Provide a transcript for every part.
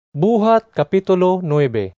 Buhat Kapitulo 9.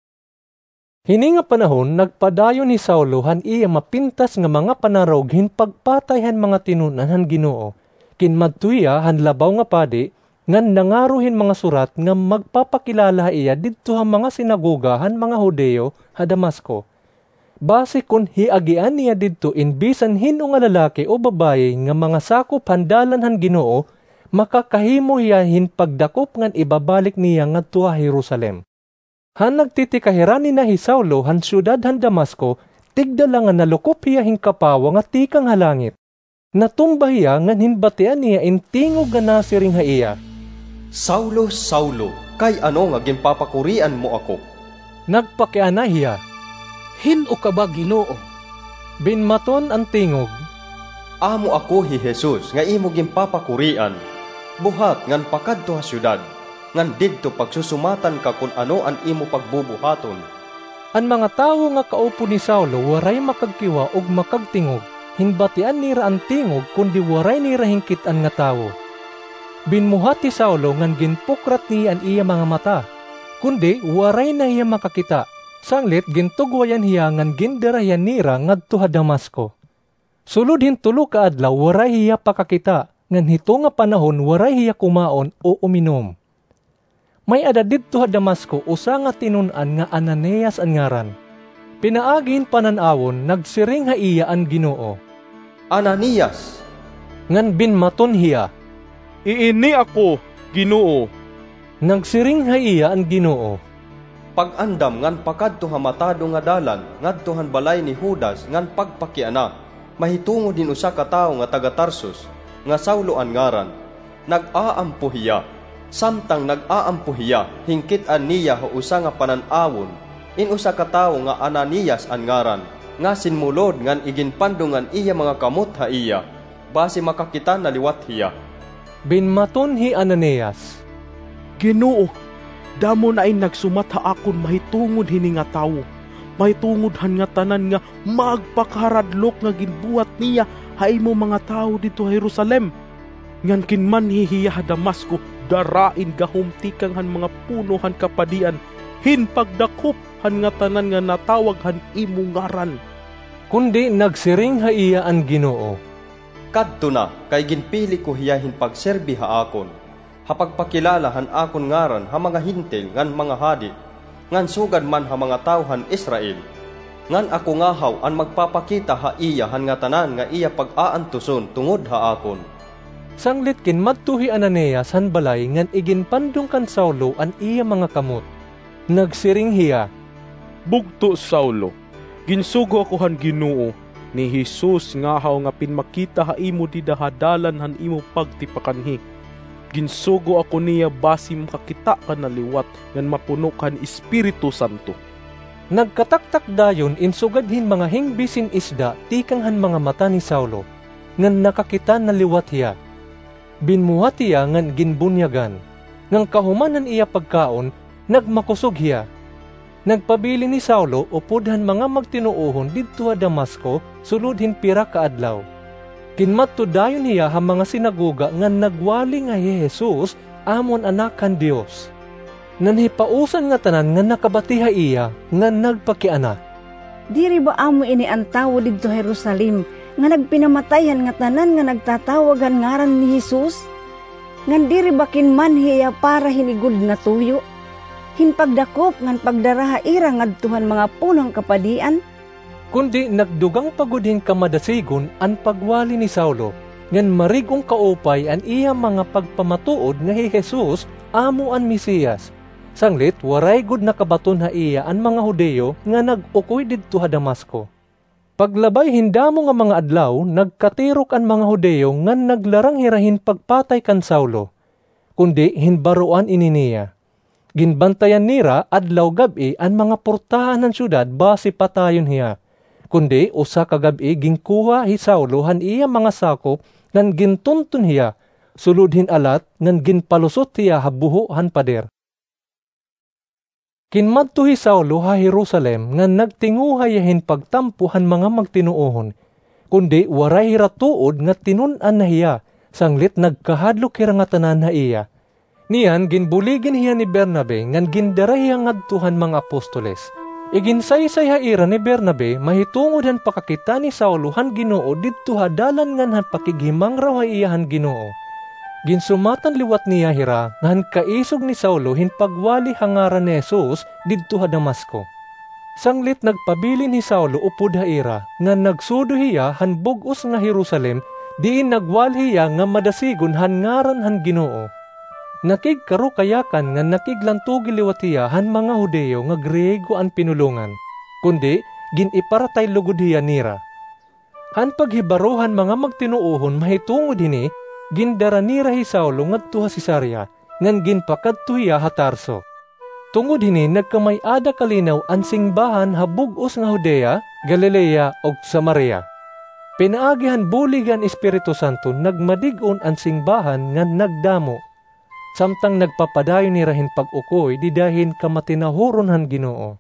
Hini nga panahon, nagpadayon ni Saulo han iya mapintas nga mga panarog hin pagpatay han mga tinunan han Ginoo. Kinmadtuya han labaw nga padi, ngan nangaruhin mga surat nga magpapakilala iya didto han mga sinagoga han mga Hudeo ha Damasco. Base kun hiagian niya didto inbisan hino nga lalaki o babaye nga mga sakop handalan han Ginoo, makakahimo iya hin pagdakop ngan ibabalik niya ngadto ha Jerusalem. Han nagtitikahirani na hi Saulo han syudad han Damasco, tigdala nga nalukop hiya hin kapawa nga tikang halangit. Natumba hiya ngan hinbatian niya intingog nga nasiring ha iya. Saulo, Saulo, kay ano nga ginpapakurian mo ako? Nagpakiana hiya. Hino ka ba, Ginoo? Binmaton ang tingog. Amo ako hi Jesus nga imo ginpapakurian. Buhat ngan pakadto ha syudad, ngan didto pagsusumatan ka kung ano ang imo pagbubuhaton. Ang mga tawo nga kaupo ni Saulo waray makagkiwa ug makagtingog, hinbatian nira ang tingog kundi waray nira hingkitan nga tawo. Binmuhat ti Saulo ngan ginpukrat niya ang iya mga mata, kundi waray na iya makakita. Sanglit gintugwayan hiya ngan gindarayan nira ngadto ha Damasco. Sulod hintulo ka adlaw waray hiya pakakita, ngan hito nga panahon waray hiya kumaon o uminom. May ada didto ha Damasco usa nga tinunan nga Ananias ang ngaran. Pinaagin pananawon nagsiring ha iya ang Ginoo. Ananias! Ngan binmaton hiya. Iini ako, Ginoo. Nagsiring ha iya ang Ginoo. Pag-andam ngan pakadto ha matado nga dalan ngadto han balay ni Judas ngan pagpakiana, mahitungo din usa ka tawo nga taga Tarsus nga Saulo ang ngaran. Nag-aampo hiya. Samtang nag-aampo hiya, hingkit-an niya ho usa nga pananawon. Usa ka tawo nga Ananias ang ngaran, nga sinmulod ngan iginpandungan iya mga kamot ha iya, base makakita na liwat hiya. Binmaton hi Ananias. Ginoo, damo na ay nagsumat ha akon mahitungod hini nga tawo. Mahitungod han nga tanan nga magpakaradlok nga ginbuhat niya ha imo mga tawo dito sa Jerusalem. Ngan kinman hihiya ha Damasco, darain gahumtikang han mga puno han kapadian, hin pagdakop han nga tanan nga natawag han imo ngaran. Kundi nagsiring ha iya ang Ginoo. Kadto na, kay ginpili ko hiya hin pagserbi ha akon. Hapagpakilala han akon ngaran ha mga hintil ngan mga hadi, ngan sugad man ha mga tawhan Israel. Ngan ako ngahaw ang magpapakita ha iya han nga tanan nga iya pag-aantuson tungod ha akon. Sanglit kinmadto hi Ananias han balay ngan iginpandong kan Saulo an iya mga kamot. Nagsiring hiya. Bugto Saulo, ginsugo ako han Ginoo ni Jesus ngahaw nga pinmakita ha imo dida hadalan han imo pagtipakanhi. Ginsugo ako niya basi makakita ka na liwat ngan mapuno kan Espiritu Santo. Nagkataktak dayon insugadhin mga hingbisin isda tikang han mga mata ni Saulo, ngan nakakita na liwat hiya. Binmuhat hiya ngan ginbunyagan, ngang kahumanan iya pagkaon, nagmakusog hiya. Nagpabili ni Saulo upod han mga magtinuohon didto ha Damasco, suludhin pira ka adlaw. Kinmadto dayon hiya ha mga sinagoga ngan nagwali nga hi Jesus amon anak kan Dios. Nanhipausan nga tanan nga nakabatiha iya nga nagpakiana. Diri ba amo ini ang tawo didto Jerusalem nga nagpinamatayan nga tanan nga nagtatawagan ngaran ni Jesus? Ngan diri ba kinman hiya para hinigud na tuyo? Hinpagdakop ngan pagdaraha ira ngadtuhan mga punong kapadian? Kundi nagdugang pagudhin kamadasigon ang pagwali ni Saulo, ngan marigong kaupay an iya mga pagpamatuod nga hi Jesus amo an Mesiyas. Sanglit waray gud nakabaton ha iya an mga Hudeo nga nag-ukoy didto ha Damasco. Paglabay hindamo nga mga adlaw, nagkatirok ang mga Hudeo nga naglarang hirahin pagpatay kan Saulo, kundi hinbaruan ini niya. Ginbantayan nira adlaw gabi ang mga portahan ng syudad base patayon hiya. Kundi usa ka gabi ginkuha hi Saulo han iya mga sakop ngan gintuntun hiya, suludhin alat ngan ginpalusot hiya habuho han pader. Kinmadto hi Saulo ha Jerusalem ngan nagtinguha yahin pagtampuhan mga magtinuohon, kundi waray hiratuod nga tinunan na hiya, sanglit nagkahadlok hira nga tanan na iya. Niyan ginbuligin hiya ni Bernabe ngan gindara hiya ngadtuhan mga apostoles. Iginsaysay haira ni Bernabe mahitungod han pakakita ni Saulo han Ginoo didto ha dalan ngan han pakighimang raw iya han Ginoo. Ginsumatan liwat niya hira ngan kaisog ni Saulo hin pagwali hangaran ni Jesus didto ha Damasco. Sanglit nagpabilin ni Saulo upod haira ngan nagsudo hiya han bug-os nga Jerusalem diin nagwali hiya nga madasigon han ngaran han Ginoo. Nakigkaro kayakan nga nakiglantugi liwat hiya han mga Hudeo nga Griego an pinulungan, kundi giniparatay lugod hiya nira. Han paghibarohan mga magtinuohon mahitungod hini, gindara nira hi Saulo ngadto ha Cesarea, ngan ginpakadto hiya ha Tarso. Tungod hini nagkamay-ada kalinaw an singbahan ha bug-os nga Judea, Galilea ug Samaria. Pinaagihan buligan Espiritu Santo nagmadigon an singbahan ngan nagdamo. Samtang nagpapadayon ni rahin pag-ukoy di dahin kamatinahuron han Ginoo.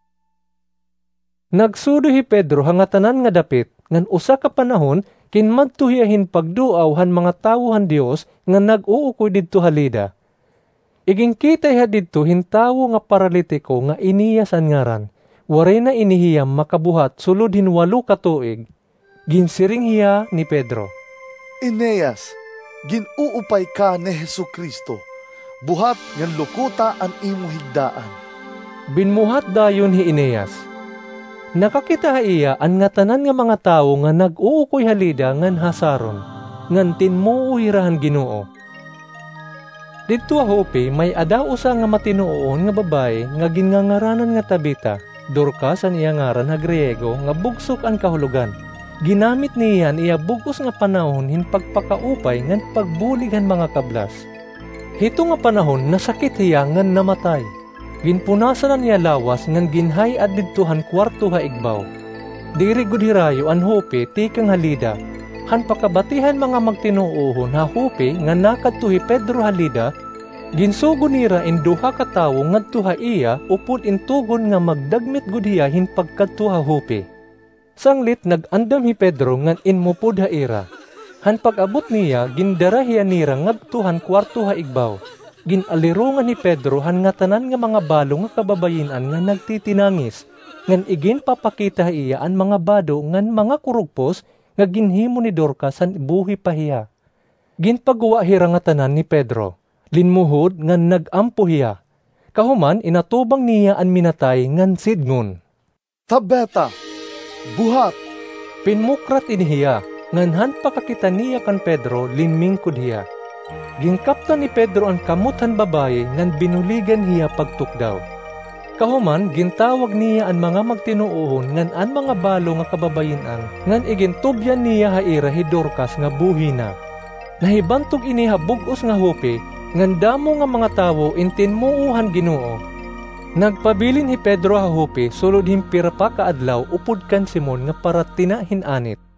Nagsudo hi Pedro hangatanan nga dapit ngan usa ka panahon kinmadto hiyahin pagduaw han mga tawo han Dios nga nag-uukoy didto ha Lida. Igingkita hiya didto hintawo nga paralitiko nga Inias an ngaran. Waray na inihiyam makabuhat sulod hin 8 ka tuig. Ginsiring hiya ni Pedro. Eneas, ginuupay ka ni Hesukristo. Buhat ngan lukuta ang imo higdaan. Binmuhat dayon hi Eneas. Nakakita iya an nga tanan nga mga tawo nga nag-uukoy halida ngan hasaron, ngan tinmuu hirahan Ginoo. Didto Joppe may ada usa nga matinuon nga babae nga gingangaranan nga Tabita, Dorcas an iya ngaran ha Griego nga bugsok ang kahulugan. Ginamit niyan iya bugos nga panahon hin pagpakaupay ngan pagbuligan mga kablas. Hito nga panahon nasakit hiya ngan namatay. Ginpunasan niya lawas ngan ginhay at didtuhan kwarto ha igbaw. Diri gud hirayo an Joppe tikang halida. Han pakabatihan mga magtinuohon ha Joppe nga nakadto hi Pedro halida. Ginsugo nira in 2 ka tawo ngadto ha iya upod intugon nga magdagmit gud hiya hin pagkadto ha Joppe. Sanglit nagandam hi Pedro ngan inmupod ha ira. Han pag-abot niya, gindara hiya nira ngadtuhan kwarto ha igbaw. Ginalirungan ni Pedro han nga tanan nga mga balo nga kababayinan nga nagtitinangis. Ngan igin papakita iya an mga bado ngan mga kurugpos nga ginhimo ni Dorcas han buhi pa hiya. Ginpagawa hira nga tanan ni Pedro. Linmuhod ngan nagampo hiya. Kahuman inatubang niya an minatay ngan sidngon. Tabeta, buhat! Pinmukrat inihiya. Nganhan pakakita niya kan Pedro linmingkod hiya. Gingkaptan ni Pedro ang kamutan babae ngan binuligan hiya pagtukdaw. Kahuman gintawag niya ang mga magtinuohon ngan an mga balo nga kababayinan ngan igintubyan niya haira hi Dorcas nga buhi na. Nahibantog ini ha bug-os nga Joppe ngan damo nga mga tawo intinmuuhan Ginoo. Nagpabilin hi Pedro ha Joppe sulod himpira pa kaadlaw upod kan Simon nga para tinahin anit.